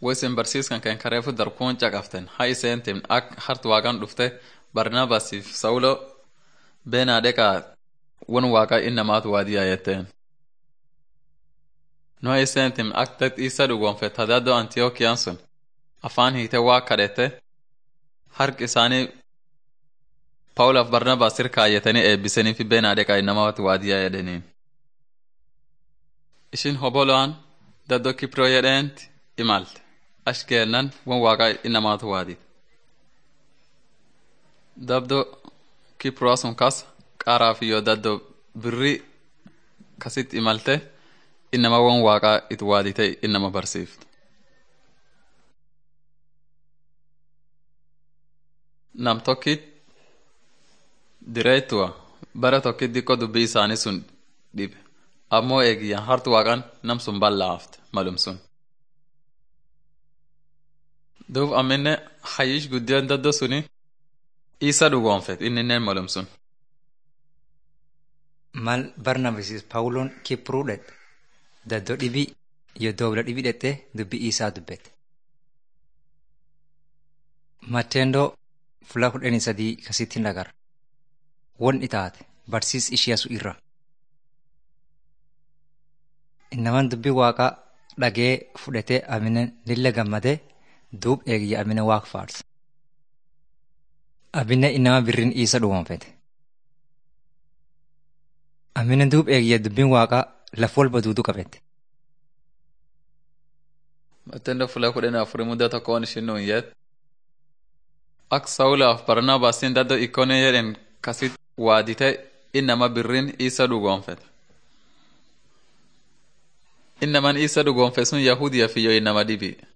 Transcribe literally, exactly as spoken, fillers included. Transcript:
woisen barsiiskan kan kareefu darkuun caqaften ha iseentim ak hart waaqan dhufte barnaabaasiif sawulo beenaa dheqaa won waaqa innamaatu waadiyaa jetteen no iseentim ak tet isa dhugoonfet hadaaddo antiyookiyan sun afaan hiite waa kadhette hark isaanii Paulaaf Barnabaas sirkaayyatanii eebbisanii fi beenaa dheqaa innamaatu waadiyaa jedhaniin. Ishin hobolo'an daddoo Kiproo jedheenti imalte. Ash keennan won waaqaa innamaatu waadite. Dabdoo Kiproo sun kas qaaraa fi yoo daddoo birrii kasitti imalte innama won waaqaa itti waadite innama barsiifte. Nam tokkit direetuwa bara tokkit diqqoo dubbii isaanii sun dhibe. Ammoo eegiyyan hartu waaqan nam sun bal'aafte malum sun. Duub amminne hayyish guddiyoon daddoo suni isa dhugoonfet inninneen malum sun. Mal Barnaabasis Pawuloon Kipruu dhedhe daddoo dhibii yoo doobla dhibii dhedhe dubbii isaa dubbete. Matteendoo fulaa kudhanii sadii kasittiin agarra. Won itaate barsiis ishiyasu irra. Innaman dubbii waaqaa dhagee fudhatee aminen lilla gammadee duub eegiyya aminen waaq faarsa. Aminen innama birriin isa dhugoonfete. Aminen duub eegiyya dubbiin waaqaa laf walba duuduu qabette. Matteendoo fulaa kudhanii afurii mudda tokkoon ishin nuun yet. Ak Sawulaaf Barnaabaasiin daddoo ikkoonee jedhen kasit waadite innama birriin isa dhugoonfete. Innaman isa dhugoonfe sun Yahudiya fi yoo innama dhibii.